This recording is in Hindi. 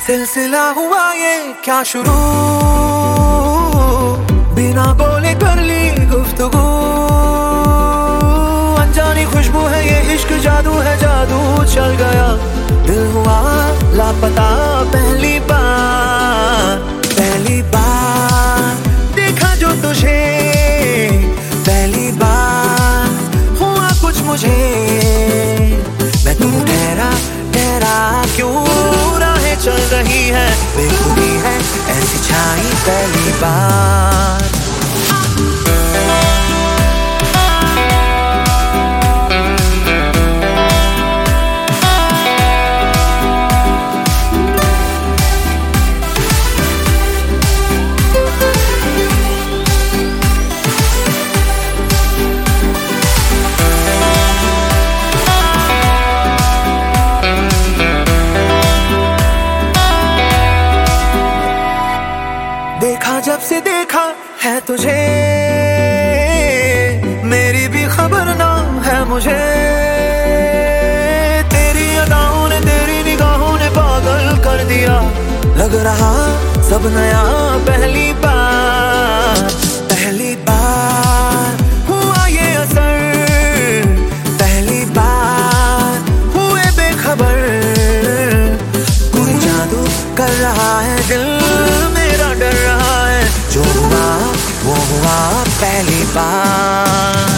सिलसिला हुआ ये क्या शुरू, बिना बोले कर ली गुफ्तगू। अनजानी खुशबू है ये इश्क, जादू है जादू चल गया। दिल हुआ लापता पहली बार देखा जो तुझे, पहली बार हुआ कुछ मुझे। मैं तू ठहरा ठहरा क्यों राहें चल रही है, बेखुदी है ऐसी छाई पहली बार। देखा जब से देखा है तुझे, मेरी भी खबर ना है मुझे। तेरी अदाओं ने तेरी निगाहों ने पागल कर दिया, लग रहा सब नया पहली बार हुआ ये असर, पहली बार हुए बेखबर। कोई जादू कर रहा है दिल मेरा, डर रहा है जो हुआ वो हुआ पहली बार।